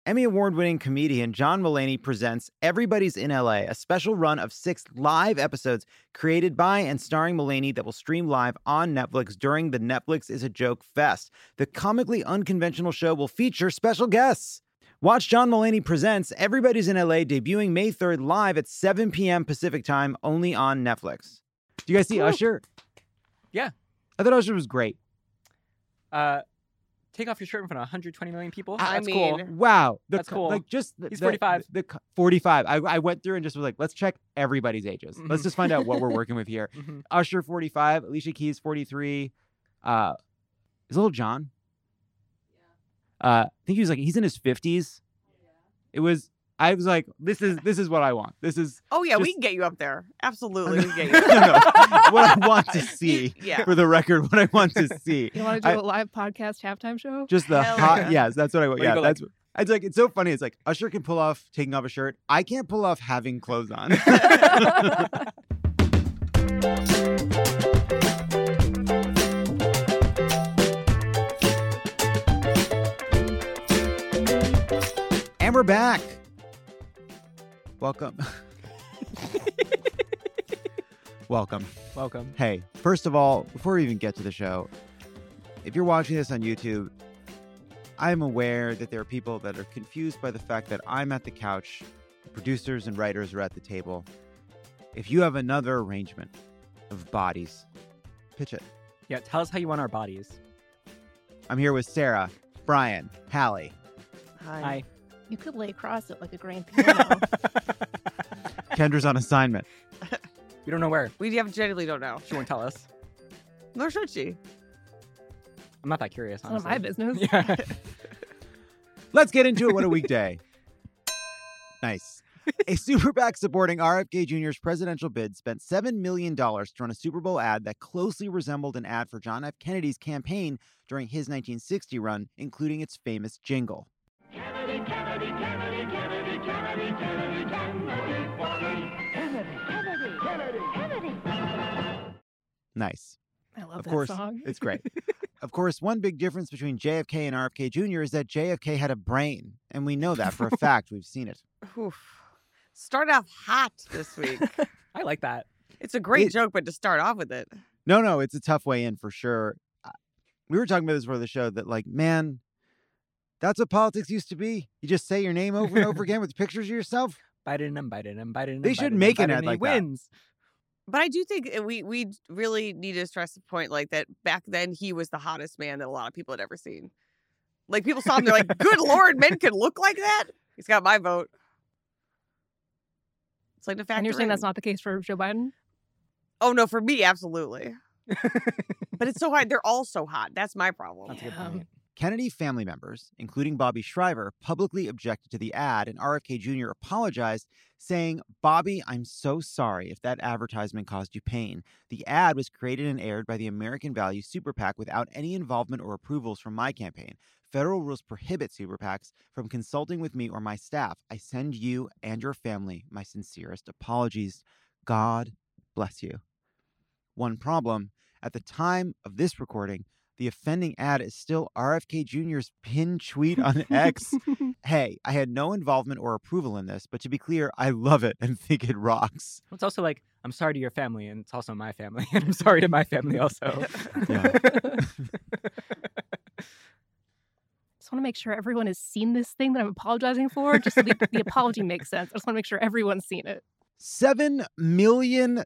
Emmy Award-winning comedian John Mulaney presents Everybody's in LA, a special run of 6 live episodes created by and starring Mulaney that will stream live on Netflix during the Netflix is a Joke Fest. The comically unconventional show will feature special guests. Watch John Mulaney Presents Everybody's in LA debuting May 3rd live at 7 p.m. Pacific time only on Netflix. Do you guys see Usher? Yeah. I thought Usher was great. Take off your shirt in front of 120 million people. I That's mean- cool. Wow. That's cool. Like just He's 45. 45. I went through and just was like, let's check everybody's ages. Mhm. Let's just find out what we're working with here. Mhm. Usher, 45. Alicia Keys, 43. Is Little John? I think he's in his 50s. I was like, this is what I want. This is Oh, yeah, we Just- can get you up there. Absolutely, we can get you no, up there. no. What I want to see. Yeah. For the record, what I want to see. You want to I- do a live podcast halftime show? Just the Hell hot. yeah. Yes, that's what I want. Where you Yeah, go that's. It's like it's so funny. It's like Usher can pull off taking off a shirt. I can't pull off having clothes on. And we're back. Welcome. Welcome. Welcome. Hey, first of all, before we even get to the show, if you're watching this on YouTube, I'm aware that there are people that are confused by the fact that I'm at the couch, the producers and writers are at the table. If you have another arrangement of bodies, pitch it. Yeah, tell us how you want our bodies. I'm here with Sarah, Brian, Hallie. Hi. You could lay across it like a grand piano. Kendra's on assignment. We don't know where. We genuinely don't know. She won't tell us. Nor should she. I'm not that curious, None of honestly. my business. Yeah. Let's get into it. What a weekday. Nice. A super PAC supporting RFK Jr.'s presidential bid spent $7 million to run a Super Bowl ad that closely resembled an ad for John F. Kennedy's campaign during his 1960 run, including its famous jingle. Kennedy, Kennedy, Kennedy, Kennedy, Kennedy, Kennedy, Kennedy, Kennedy, Kennedy, Kennedy, Kennedy. Nice. I love Of that course, song. it's great. Of course, one big difference between JFK and RFK Jr. is that JFK had a brain, and we know that for a fact. We've seen it. Oof. Start off hot this week. I like that. It's a great It- joke, but to start off with it. No, it's a tough way in for sure. We were talking about this before the show that, like, man, that's what politics used to be. You just say your name over and over again with pictures of yourself. Biden and Biden and Biden. They and should Biden make and an Biden ad and like he that. wins. But I do think we really need to stress the point, like, that back then he was the hottest man that a lot of people had ever seen. Like, people saw him, they're like, good Lord, men can look like that? He's got my vote. It's like the fact And you're saying that's not the case for Joe Biden? Oh, no, for me, absolutely. But it's so hard. They're all so hot. That's my problem. That's a good Yeah. point. Kennedy family members, including Bobby Shriver, publicly objected to the ad, and RFK Jr. apologized, saying, "Bobby, I'm so sorry if that advertisement caused you pain. The ad was created and aired by the American Value Super PAC without any involvement or approvals from my campaign. Federal rules prohibit Super PACs from consulting with me or my staff. I send you and your family my sincerest apologies. God bless you." One problem, at the time of this recording, the offending ad is still RFK Jr.'s pinned tweet on X. Hey, I had no involvement or approval in this, but to be clear, I love it and think it rocks. It's also like, I'm sorry to your family, and it's also my family, and I'm sorry to my family also. Yeah. Just want to make sure everyone has seen this thing that I'm apologizing for, just so the apology makes sense. I just want to make sure everyone's seen it. $7 million.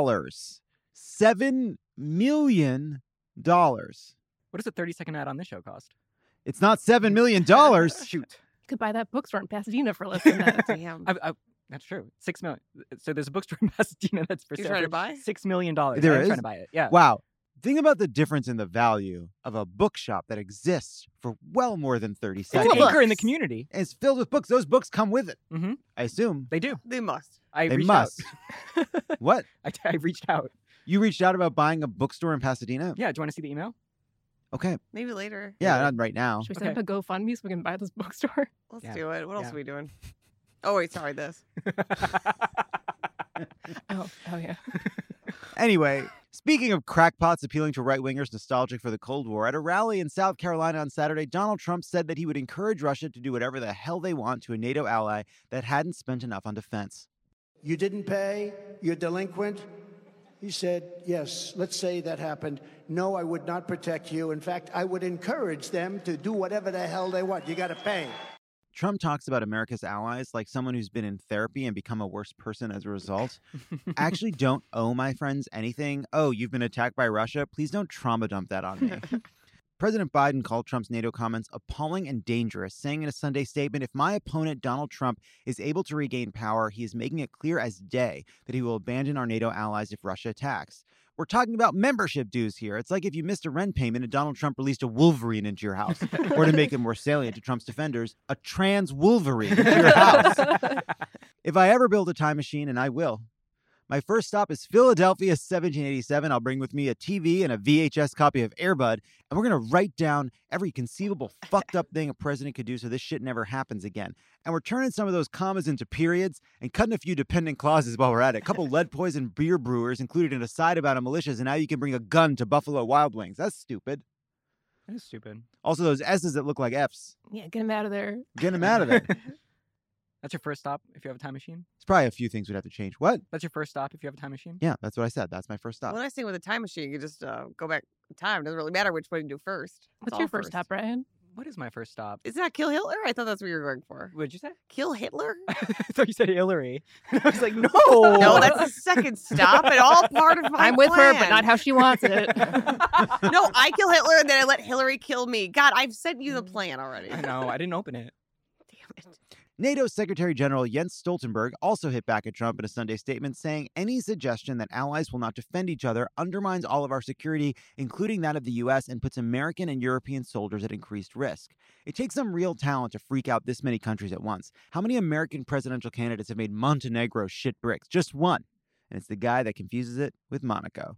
$7 million. What does a 30-second ad on this show cost? It's not $7 million. Shoot. You could buy that bookstore in Pasadena for less than that. Damn. That's true. $6 million. So there's a bookstore in Pasadena that's for You're sale trying for to buy? $6 million. There I'm is? trying to buy it. Yeah. Wow. Think about the difference in the value of a bookshop that exists for well more than 30 It's seconds. an anchor in the community. And it's filled with books. Those books come with it. Mhm. I assume. They do. They must. I They reached must. out. What? I reached out. You reached out about buying a bookstore in Pasadena? Yeah. Do you want to see the email? Okay. Maybe later. Yeah, not right now. Should we set up a GoFundMe so we can buy this bookstore? Let's Yeah. do it. What else Yeah. are we doing? Oh, wait, sorry, this. Oh yeah. Anyway, Speaking of crackpots appealing to right-wingers nostalgic for the Cold War, at a rally in South Carolina on Saturday, Donald Trump said that he would encourage Russia to do whatever the hell they want to a NATO ally that hadn't spent enough on defense. You didn't pay? You're delinquent? He said, yes, let's say that happened. No, I would not protect you. In fact, I would encourage them to do whatever the hell they want. You got to pay. Trump talks about America's allies like someone who's been in therapy and become a worse person as a result. I actually don't owe my friends anything. Oh, you've been attacked by Russia? Please don't trauma dump that on me. President Biden called Trump's NATO comments appalling and dangerous, saying in a Sunday statement, if my opponent, Donald Trump, is able to regain power, he is making it clear as day that he will abandon our NATO allies if Russia attacks. We're talking about membership dues here. It's like if you missed a rent payment and Donald Trump released a Wolverine into your house. Or to make it more salient to Trump's defenders, a trans Wolverine into your house. If I ever build a time machine, and I will, my first stop is Philadelphia, 1787. I'll bring with me a TV and a VHS copy of Air Bud, and we're going to write down every conceivable fucked up thing a president could do so this shit never happens again. And we're turning some of those commas into periods and cutting a few dependent clauses while we're at it. A couple lead-poisoned beer brewers included in a side about a militias, and now you can bring a gun to Buffalo Wild Wings. That's stupid. That is stupid. Also, those S's that look like F's. Yeah, get him out of there. Get them out of there. That's your first stop if you have a time machine? There's probably a few things we'd have to change. What? That's your first stop if you have a time machine? Yeah, that's what I said. That's my first stop. Well, the nice thing with a time machine, you can just go back in time. Doesn't really matter which one you do first. It's What's all your first stop, Ryan? What is my first stop? Is that kill Hitler? I thought that's what you were going for. What did you say? Kill Hitler? I thought you said Hillary. And I was like, no. No, that's the second stop and all part of my I'm with her, but plan. not how she wants it. No, I kill Hitler and then I let Hillary kill me. God, I've sent you the plan already. I know. I didn't open it. Damn it. NATO Secretary General Jens Stoltenberg also hit back at Trump in a Sunday statement saying any suggestion that allies will not defend each other undermines all of our security, including that of the U.S., and puts American and European soldiers at increased risk. It takes some real talent to freak out this many countries at once. How many American presidential candidates have made Montenegro shit bricks? Just one. And it's the guy that confuses it with Monaco.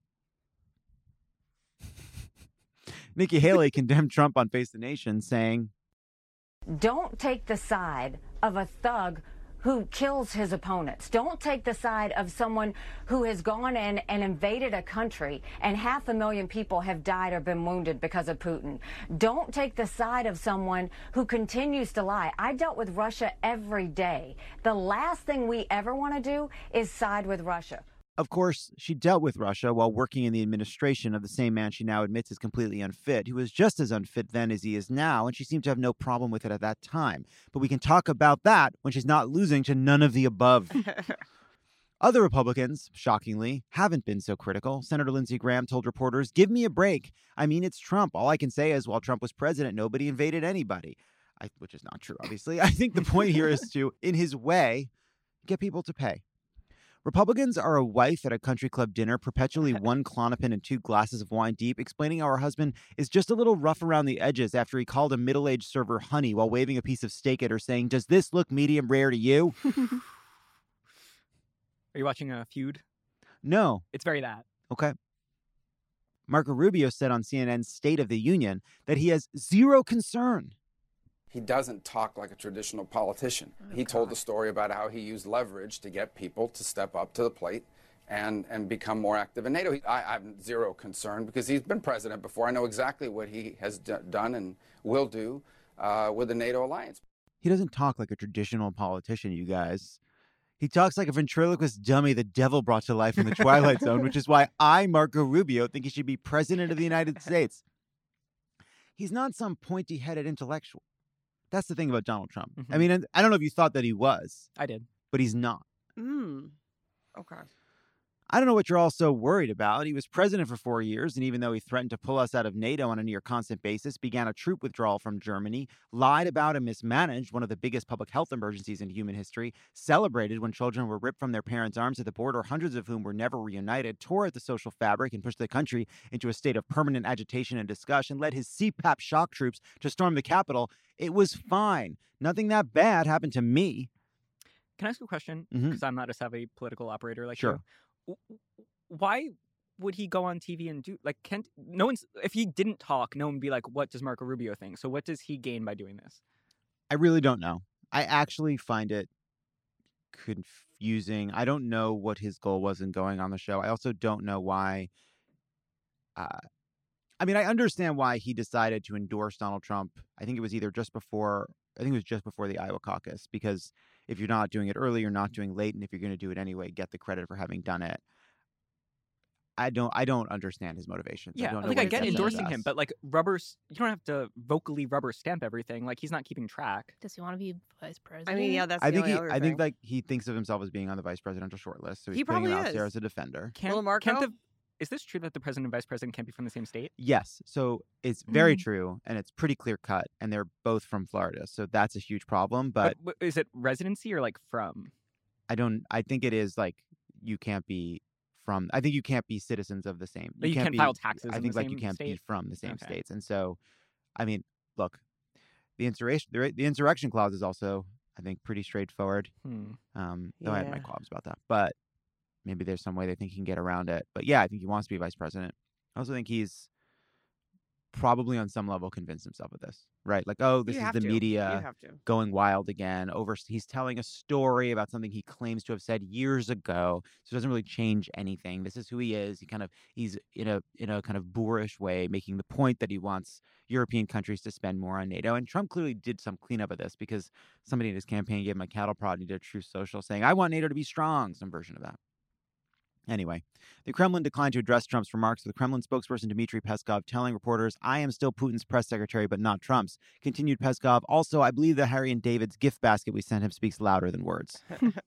Nikki Haley condemned Trump on Face the Nation, saying, don't take the side of a thug who kills his opponents. Don't take the side of someone who has gone in and invaded a country and 500,000 people have died or been wounded because of Putin. Don't take the side of someone who continues to lie. I dealt with Russia every day. The last thing we ever want to do is side with Russia. Of course, she dealt with Russia while working in the administration of the same man she now admits is completely unfit, who was just as unfit then as he is now, and she seemed to have no problem with it at that time. But we can talk about that when she's not losing to none of the above. Other Republicans, shockingly, haven't been so critical. Senator Lindsey Graham told reporters, give me a break. I mean, it's Trump. All I can say is while Trump was president, nobody invaded anybody. Which is not true, obviously. I think the point here is to, in his way, get people to pay. Republicans are a wife at a country club dinner, perpetually one Klonopin and 2 glasses of wine deep, explaining how her husband is just a little rough around the edges after he called a middle-aged server honey while waving a piece of steak at her, saying, does this look medium rare to you? Are you watching a Feud? No. It's very that. Okay. Marco Rubio said on CNN's State of the Union that he has zero concern. He doesn't talk like a traditional politician. He told the story about how he used leverage to get people to step up to the plate and become more active in NATO. I have zero concern because he's been president before. I know exactly what he has done and will do with the NATO alliance. He doesn't talk like a traditional politician, you guys. He talks like a ventriloquist dummy the devil brought to life in the Twilight Zone, which is why I, Marco Rubio, think he should be president of the United States. He's not some pointy-headed intellectual. That's the thing about Donald Trump. Mm-hmm. I mean, I don't know if you thought that he was. I did. But he's not. Okay. I don't know what you're all so worried about. He was president for 4 years, and even though he threatened to pull us out of NATO on a near constant basis, began a troop withdrawal from Germany, lied about and mismanaged one of the biggest public health emergencies in human history, celebrated when children were ripped from their parents' arms at the border, hundreds of whom were never reunited, tore at the social fabric and pushed the country into a state of permanent agitation and discussion, led his CPAP shock troops to storm the Capitol. It was fine. Nothing that bad happened to me. Can I ask you a question? Mhm. Because I'm not a savvy political operator like Sure. you. Why would he go on TV and do like? No one's if he didn't talk, no one would be like, "What does Marco Rubio think?" So what does he gain by doing this? I really don't know. I actually find it confusing. I don't know what his goal was in going on the show. I also don't know why I mean, I understand why he decided to endorse Donald Trump. I think it was just before the Iowa caucus, because if you're not doing it early, you're not doing late, and if you're going to do it anyway, get the credit for having done it. I don't understand his motivations. Yeah, I don't know like what I his get agenda endorsing is. him, but like you don't have to vocally rubber stamp everything. Like he's not keeping track. Does he want to be vice president? I mean, yeah, that's I the think only other I think thing. like he thinks of himself as being on the vice presidential shortlist, so he's He putting him probably out there is. as a defender. Little Marco? Is this true that the president and vice president can't be from the same state? Yes, so it's very true, and it's pretty clear cut, and they're both from Florida, so that's a huge problem. But is it residency or like from? I think it is like you can't be from. I think you can't be citizens of the same. But you can't be, file taxes I in think the like you same can't be state? from the same Okay. states, and so, I mean, look, the insurrection clause is also, I think, pretty straightforward. Though I have my Yeah. qualms about that, but maybe there's some way they think he can get around it. But yeah, I think he wants to be vice president. I also think he's probably on some level convinced himself of this, right? Like, oh, this You is have the to. You media have to. going wild again. He's telling a story about something he claims to have said years ago, so it doesn't really change anything. This is who he is. He's in a kind of boorish way making the point that he wants European countries to spend more on NATO. And Trump clearly did some cleanup of this, because somebody in his campaign gave him a cattle prod and he did a Truth Social saying, I want NATO to be strong, some version of that. Anyway, the Kremlin declined to address Trump's remarks, with Kremlin spokesperson Dmitry Peskov telling reporters, I am still Putin's press secretary, but not Trump's. Continued Peskov, also, I believe that Harry and David's gift basket we sent him speaks louder than words.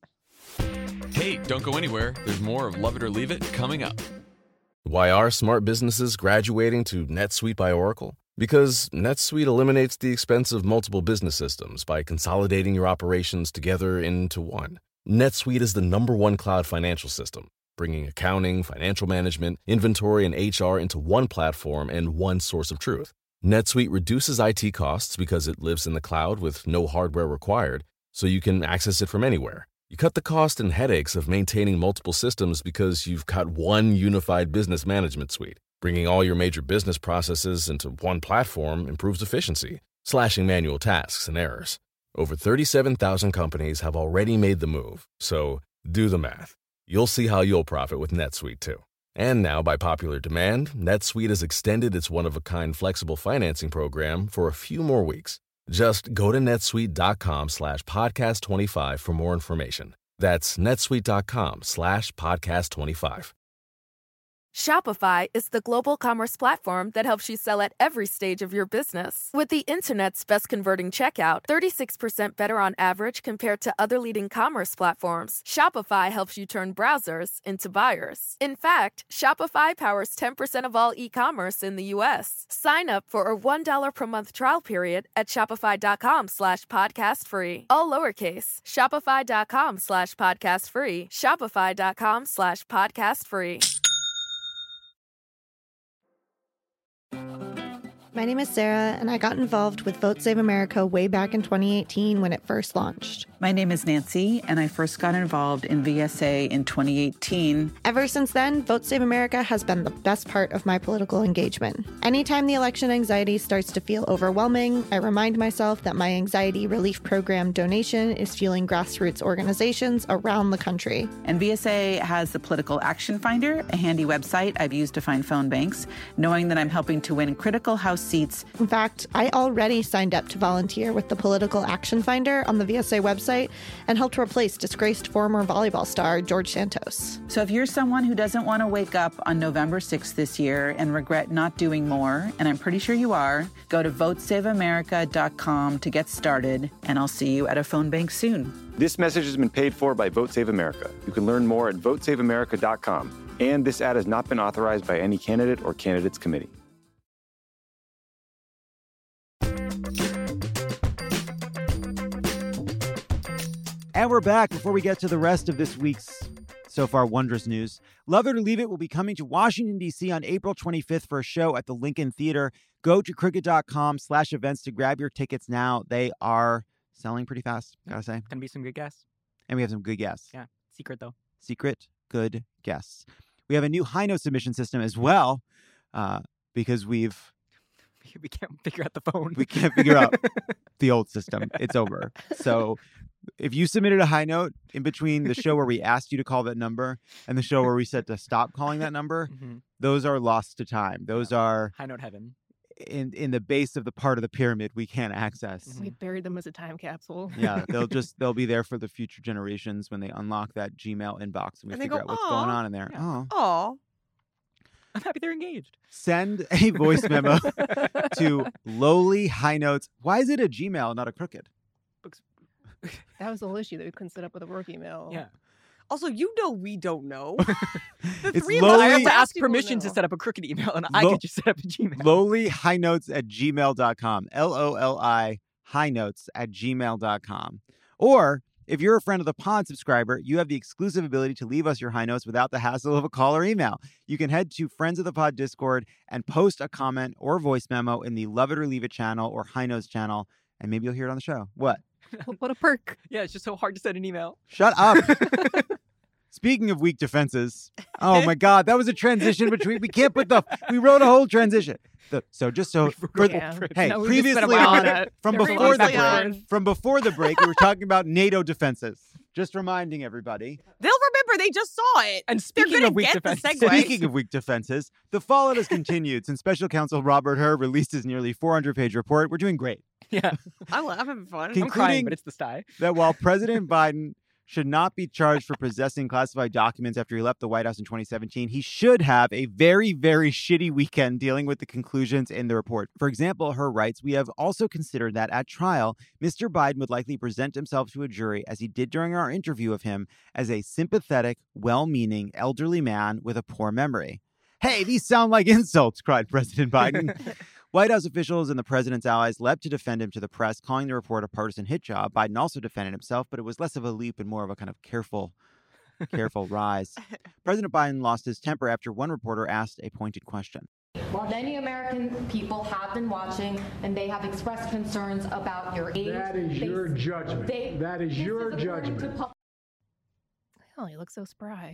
Hey, don't go anywhere. There's more of Love It or Leave It coming up. Why are smart businesses graduating to NetSuite by Oracle? Because NetSuite eliminates the expense of multiple business systems by consolidating your operations together into one. NetSuite is the #1 cloud financial system, bringing accounting, financial management, inventory, and HR into one platform and one source of truth. NetSuite reduces IT costs because it lives in the cloud with no hardware required, so you can access it from anywhere. You cut the cost and headaches of maintaining multiple systems because you've got one unified business management suite. Bringing all your major business processes into one platform improves efficiency, slashing manual tasks and errors. Over 37,000 companies have already made the move, so do the math. You'll see how you'll profit with NetSuite too. And now, by popular demand, NetSuite has extended its one-of-a-kind flexible financing program for a few more weeks. Just go to netsuite.com/podcast25 for more information. That's netsuite.com/podcast25. Shopify is the global commerce platform that helps you sell at every stage of your business. With the internet's best converting checkout, 36% better on average compared to other leading commerce platforms, Shopify helps you turn browsers into buyers. In fact, Shopify powers 10% of all e-commerce in the U.S. Sign up for a $1 per month trial period at shopify.com/podcast-free. All lowercase, shopify.com/podcast-free, shopify.com/podcast-free. My name is Sarah, and I got involved with Vote Save America way back in 2018 when it first launched. My name is Nancy, and I first got involved in VSA in 2018. Ever since then, Vote Save America has been the best part of my political engagement. Anytime the election anxiety starts to feel overwhelming, I remind myself that my anxiety relief program donation is fueling grassroots organizations around the country. And VSA has the Political Action Finder, a handy website I've used to find phone banks, knowing that I'm helping to win critical House seats. In fact, I already signed up to volunteer with the Political Action Finder on the VSA website and helped replace disgraced former volleyball star George Santos. So if you're someone who doesn't want to wake up on November 6th this year and regret not doing more, and I'm pretty sure you are, go to votesaveamerica.com to get started, and I'll see you at a phone bank soon. This message has been paid for by Vote Save America. You can learn more at votesaveamerica.com. And this ad has not been authorized by any candidate or candidates committee. And we're back. Before we get to the rest of this week's so far wondrous news, Love It or Leave It will be coming to Washington, D.C. on April 25th for a show at the Lincoln Theater. Go to cricket.com/events to grab your tickets now. They are selling pretty fast, gotta say. Gonna be some good guests. And we have some good guests. Yeah, secret though. Secret, good guests. We have a new high note submission system as well, because we can't figure out the phone. We can't figure out the old system. It's over. So If you submitted a high note in between the show where we asked you to call that number and the show where we said to stop calling that number, those are lost to time. Those are high note heaven. In the base of the part of the pyramid we can't access. We buried them as a time capsule. Yeah, they'll be there for the future generations when they unlock that Gmail inbox and we figure out what's going on in there. Yeah. Oh. I'm happy they're engaged. Send a voice memo to lowly high notes. Why is it a Gmail, not a Crooked? That was the whole issue that we couldn't set up with a work email. Yeah. Also, we don't know. It's I have to ask permission to set up a Crooked email, and I could just set up a Gmail. lowlyhighnotes@gmail.com. LOLI highnotes@gmail.com. Or if you're a friend of the pod subscriber, you have the exclusive ability to leave us your high notes without the hassle of a call or email. You can head to Friends of the Pod Discord and post a comment or voice memo in the Love It or Leave It channel or High Notes channel, and maybe you'll hear it on the show. What? What a perk. Yeah, it's just so hard to send an email. Shut up. Speaking of weak defenses, oh my God, that was a transition between. We wrote a whole transition. Hey, No, we just previously spent a while on on that. from before the break, we were talking about NATO defenses. Just reminding everybody. They'll remember they just saw it. And They're speaking gonna of weak get the defenses, segue. Speaking of weak defenses, the fallout has continued since Special Counsel Robert Hur released his nearly 400-page report. We're doing great. Yeah, I'm having fun. I'm crying, but it's the sty. That while President Biden should not be charged for possessing classified documents after he left the White House in 2017, he should have a very, very shitty weekend dealing with the conclusions in the report. For example, Hur writes, "We have also considered that at trial, Mr. Biden would likely present himself to a jury, as he did during our interview of him, as a sympathetic, well-meaning, elderly man with a poor memory." Hey, these sound like insults, cried President Biden. White House officials and the president's allies leapt to defend him to the press, calling the report a partisan hit job. Biden also defended himself, but it was less of a leap and more of a kind of careful rise. President Biden lost his temper after one reporter asked a pointed question. Many American people have been watching, and they have expressed concerns about your age. That is your judgment. That is your judgment. Oh, you look so spry.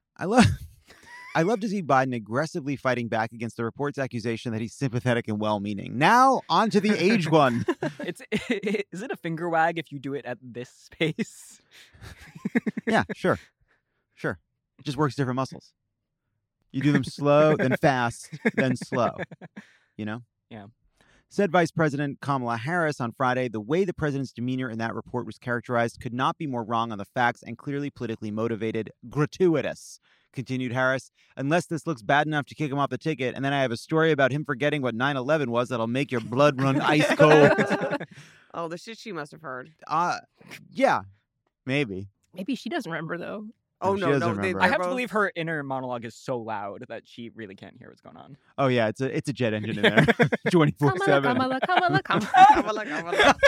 I love to see Biden aggressively fighting back against the report's accusation that he's sympathetic and well-meaning. Now, on to the age one. Is it a finger wag if you do it at this pace? Yeah, sure. It just works different muscles. You do them slow, then fast, then slow. You know? Yeah. Said Vice President Kamala Harris on Friday, "The way the president's demeanor in that report was characterized could not be more wrong on the facts and clearly politically motivated. Gratuitous." Continued Harris, "Unless this looks bad enough to kick him off the ticket, and then I have a story about him forgetting what 9/11 was that'll make your blood run ice cold." Oh, the shit she must have heard. Yeah, maybe. Maybe she doesn't remember, though. Oh, she no. doesn't remember. I have to believe her inner monologue is so loud that she really can't hear what's going on. Oh, yeah, it's a jet engine in there. 24/7. Kamala.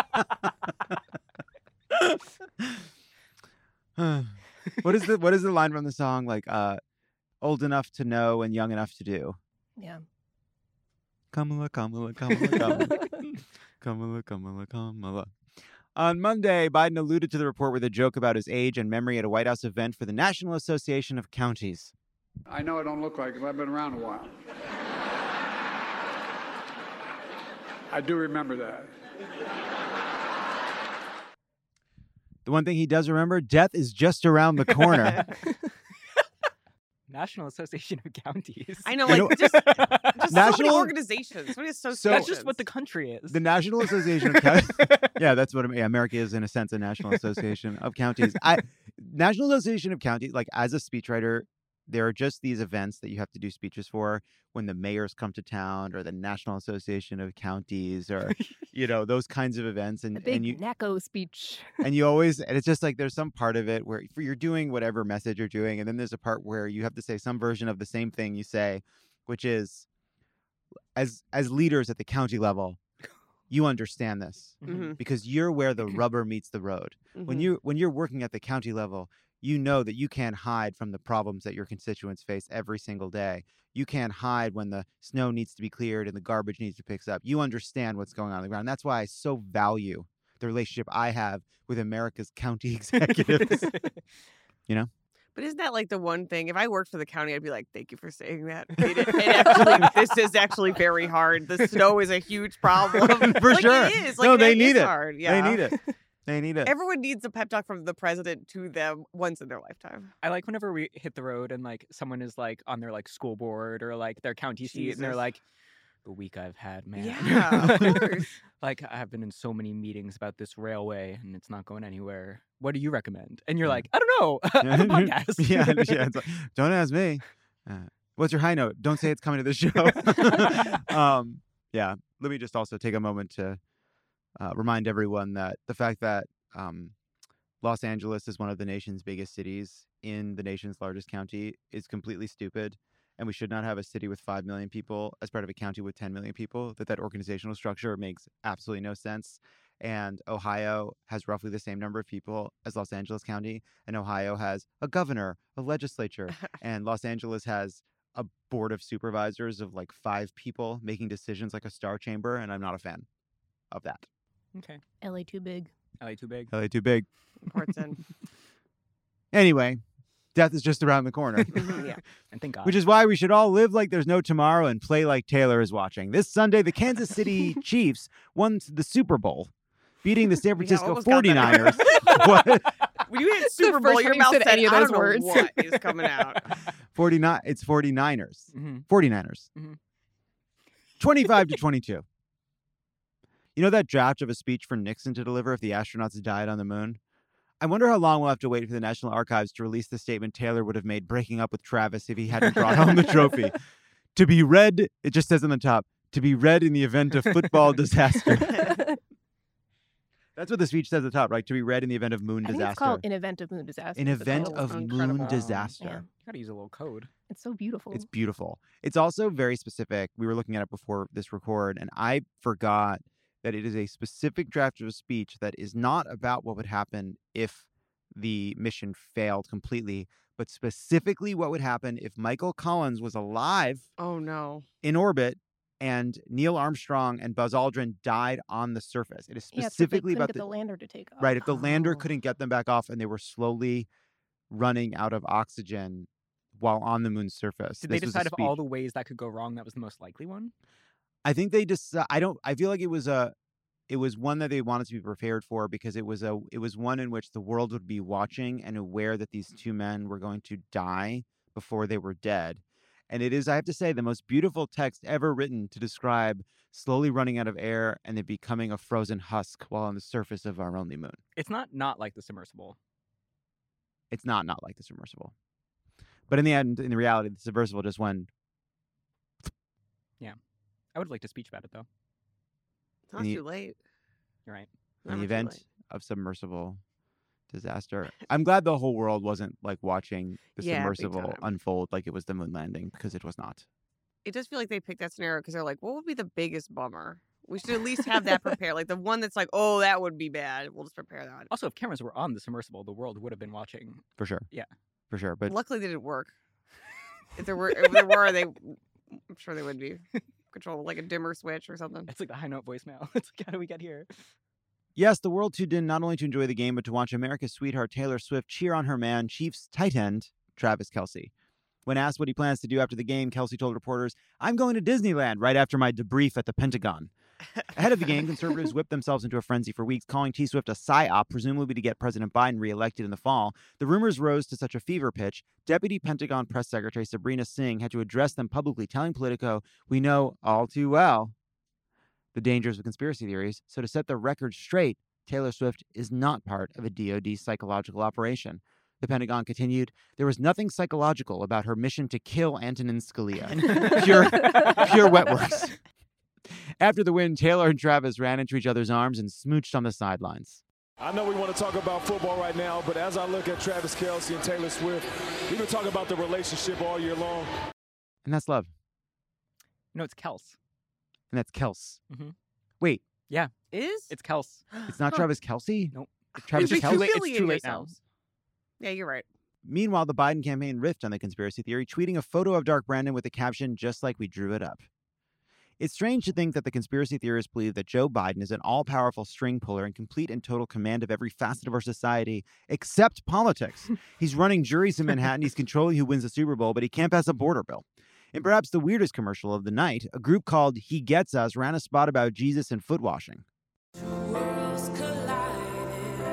What is the line from the song? Like, old enough to know and young enough to do. Yeah. Kamala. Kamala. On Monday, Biden alluded to the report with a joke about his age and memory at a White House event for the National Association of Counties. I know I don't look like it, but I've been around a while. I do remember that. The one thing he does remember, death is just around the corner. National Association of Counties. I know, like, just so many organizations. So many associations. That's just what the country is. The National Association of Counties. Yeah, that's what America is, in a sense, a National Association of Counties. National Association of Counties, like, as a speechwriter, there are just these events that you have to do speeches for when the mayors come to town, or the National Association of Counties, or, those kinds of events. And A big you NACO speech. And it's just like there's some part of it where you're doing whatever message you're doing, and then there's a part where you have to say some version of the same thing you say, which is, as leaders at the county level, you understand this because you're where the rubber meets the road. When you're working at the county level, you know that you can't hide from the problems that your constituents face every single day. You can't hide when the snow needs to be cleared and the garbage needs to be picked up. You understand what's going on the ground. That's why I so value the relationship I have with America's county executives. But isn't that like the one thing? If I worked for the county, I'd be like, "Thank you for saying that." This is actually very hard. The snow is a huge problem. For sure. It is. No, they it need is it. Hard. Yeah. They need it. They need it. Everyone needs a pep talk from the president to them once in their lifetime. I like whenever we hit the road and like someone is like on their like school board or like their county seat and they're Jesus. like, the week I've had, man. Yeah, of course. Like I've been in so many meetings about this railway and it's not going anywhere. What do you recommend? And you're like, I don't know. I have a podcast. yeah. It's like, don't ask me. What's your high note? Don't say it's coming to the show. Yeah. Let me just also take a moment to remind everyone that the fact that Los Angeles is one of the nation's biggest cities in the nation's largest county is completely stupid. And we should not have a city with 5 million people as part of a county with 10 million people. That organizational structure makes absolutely no sense. And Ohio has roughly the same number of people as Los Angeles County. And Ohio has a governor, a legislature. And Los Angeles has a board of supervisors of like 5 people making decisions like a star chamber. And I'm not a fan of that. Okay. LA too big. LA too big. LA too big. Important. Anyway, death is just around the corner. Yeah. And thank God. Which is why we should all live like there's no tomorrow and play like Taylor is watching. This Sunday, the Kansas City Chiefs won the Super Bowl, beating the San Francisco 49ers. What? When you hit the Super first Bowl, your time you mouth said said any of I those don't know words. what is coming out. 49. It's 49ers. Mm-hmm. 49ers. Mhm. 25-22. You know that draft of a speech for Nixon to deliver if the astronauts died on the moon? I wonder how long we'll have to wait for the National Archives to release the statement Taylor would have made breaking up with Travis if he hadn't brought home the trophy. To be read, it just says on the top, to be read in the event of football disaster. That's what the speech says at the top, right? To be read in the event of moon I think disaster. it's called An Event of Moon Disaster. An It's event called. of incredible. moon disaster. Yeah. You gotta use a little code. It's so beautiful. It's beautiful. It's also very specific. We were looking at it before this record, and I forgot that it is a specific draft of a speech that is not about what would happen if the mission failed completely, but specifically what would happen if Michael Collins was alive Oh no. in orbit and Neil Armstrong and Buzz Aldrin died on the surface. It is Yeah, it's if they specifically couldn't about get the lander to take off. right. If the lander Oh. couldn't get them back off and they were slowly running out of oxygen while on the moon's surface. Did they This was a decide of all speech. the ways that could go wrong that was the most likely one? I think they just. I feel like it was one that they wanted to be prepared for because it was one in which the world would be watching and aware that these two men were going to die before they were dead. And it is, I have to say, the most beautiful text ever written to describe slowly running out of air and then becoming a frozen husk while on the surface of our only moon. It's not like the submersible. It's not like the submersible. But in the end, in the reality, the submersible just went. Yeah. I would have liked a speech about it though. It's not And too late. You're right. In Never the too event late. of submersible disaster. I'm glad the whole world wasn't like watching the Yeah, big submersible time. unfold like it was the moon landing because it was not. It does feel like they picked that scenario because they're like, what would be the biggest bummer? We should at least have that prepared. Like the one that's like, oh, that would be bad. We'll just prepare that. Also, if cameras were on the submersible, the world would have been watching. For sure. Yeah. For sure. But Luckily, they didn't work. If there were, they, I'm sure they would be controlled with like a dimmer switch or something. It's like the high note voicemail. It's like, how do we get here? yes, the world tuned in not only to enjoy the game, but to watch America's sweetheart Taylor Swift cheer on her man, Chiefs tight end Travis Kelce. When asked what he plans to do after the game, Kelce told reporters, I'm going to Disneyland right after my debrief at the Pentagon. Ahead of the game, conservatives whipped themselves into a frenzy for weeks, calling T Swift a psyop, presumably to get President Biden reelected in the fall. The rumors rose to such a fever pitch, Deputy Pentagon Press Secretary Sabrina Singh had to address them publicly, telling Politico, we know all too well the dangers of conspiracy theories, so to set the record straight, Taylor Swift is not part of a DoD psychological operation. The Pentagon continued, there was nothing psychological about her mission to kill Antonin Scalia. Pure wet works. After the win, Taylor and Travis ran into each other's arms and smooched on the sidelines. I know we want to talk about football right now, but as I look at Travis Kelce and Taylor Swift, we've been talking about the relationship all year long. And that's love. No, it's Kels. And that's Kels. Mhm. Wait, Yeah, Is? it's Kels. it's not Travis Kelce? Nope. It's Travis It's too Kelce? late. It's Affiliating too late now. yourselves. Yeah, you're right. Meanwhile, the Biden campaign riffed on the conspiracy theory, tweeting a photo of Dark Brandon with the caption, just like we drew it up. It's strange to think that the conspiracy theorists believe that Joe Biden is an all-powerful string puller in complete and total command of every facet of our society, except politics. He's running juries in Manhattan, he's controlling who wins the Super Bowl, but he can't pass a border bill. In perhaps the weirdest commercial of the night, a group called He Gets Us ran a spot about Jesus and foot washing. Worlds collided.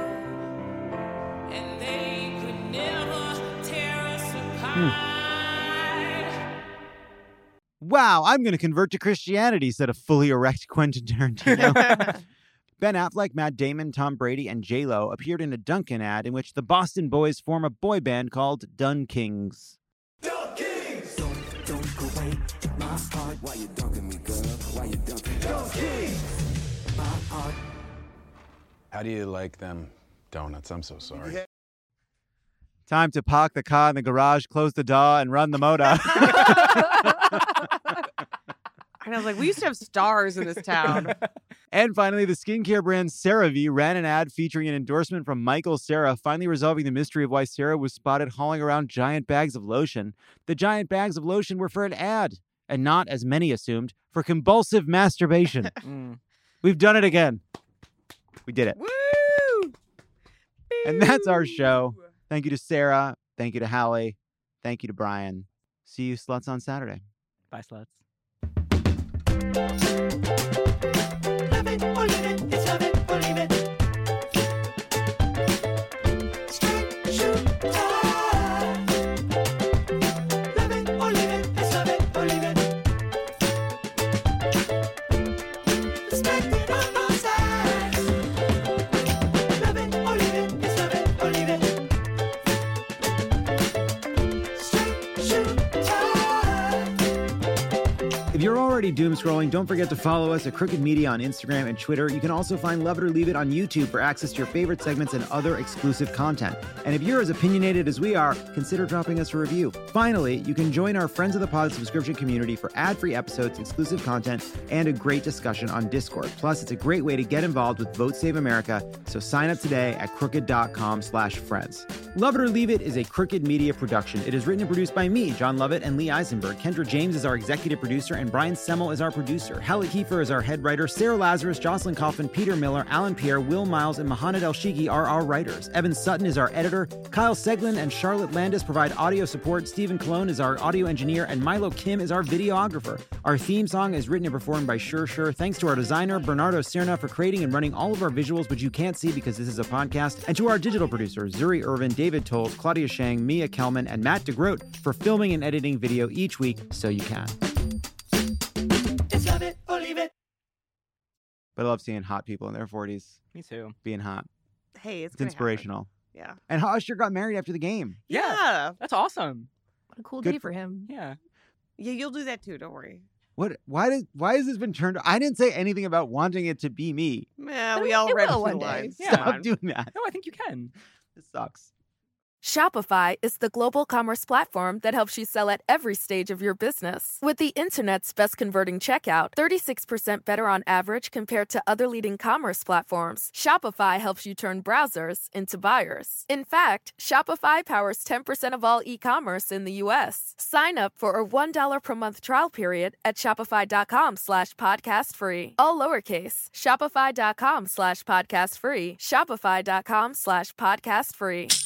Wow, I'm going to convert to Christianity, said a fully erect Quentin Tarantino. Ben Affleck, Matt Damon, Tom Brady, and J-Lo appeared in a Dunkin' ad in which the Boston Boys form a boy band called Dun Kings. Don't go away. My heart. Why you dunking me, girl? Why you dunking? Dunk Kings. My heart. How do you like them donuts? I'm so sorry. Time to park the car in the garage, close the door, and run the motor. And I was like, we used to have stars in this town. And finally, the skincare brand CeraVe ran an ad featuring an endorsement from Michael Cera, finally resolving the mystery of why Cera was spotted hauling around giant bags of lotion. The giant bags of lotion were for an ad, and not, as many assumed, for compulsive masturbation. We've done it again. We did it. Woo! And that's our show. Thank you to Sarah. Thank you to Hallie. Thank you to Brian. See you sluts on Saturday. Bye, sluts. Love it or leave it. It's love it or leave it. Straight shoot time. Love it or leave it. It's love it or leave it. Respect it on both sides. Love it or leave it. It's love it or leave it. Straight shoot time. If you're already doom scrolling, don't forget to follow us at Crooked Media on Instagram and Twitter. You can also find Love It or Leave It on YouTube for access to your favorite segments and other exclusive content. And if you're as opinionated as we are, consider dropping us a review. Finally, you can join our Friends of the Pod subscription community for ad-free episodes, exclusive content, and a great discussion on Discord. Plus, it's a great way to get involved with Vote Save America, so sign up today at crooked.com/friends. Love It or Leave It is a Crooked Media production. It is written and produced by me, John Lovett, and Lee Eisenberg. Kendra James is our executive producer, and Brian Semmel is our producer. Hallie Kiefer is our head writer. Sarah Lazarus, Jocelyn Kaufman, Peter Miller, Alan Pierre, Will Miles, and Mohamed El Shiki are our writers. Evan Sutton is our editor. Kyle Seglin and Charlotte Landis provide audio support. Stephen Colon is our audio engineer, and Milo Kim is our videographer. Our theme song is written and performed by Sure Sure. Thanks to our designer, Bernardo Serna, for creating and running all of our visuals, which you can't see because this is a podcast, and to our digital producers, Zuri Irvin, David Tolles, Claudia Shang, Mia Kelman, and Matt DeGroat for filming and editing video each week so you can. It's love it or leave it. But I love seeing hot people in their 40s. Me too. Being hot. Hey, it's It's inspirational. Yeah. And Usher got married after the game. Yeah. That's awesome. What a cool Good day for him. Yeah. Yeah, you'll do that too. Don't worry. What? Why has this been turned? I didn't say anything about wanting it to be me. Yeah, we all it read will between one the day. lines. Yeah. Stop doing that. No, I think you can. This sucks. Shopify is the global commerce platform that helps you sell at every stage of your business. With the internet's best converting checkout, 36% better on average compared to other leading commerce platforms, Shopify helps you turn browsers into buyers. In fact, Shopify powers 10% of all e-commerce in the U.S. Sign up for a $1 per month trial period at shopify.com/podcastfree. All lowercase, shopify.com/podcastfree, shopify.com/podcastfree.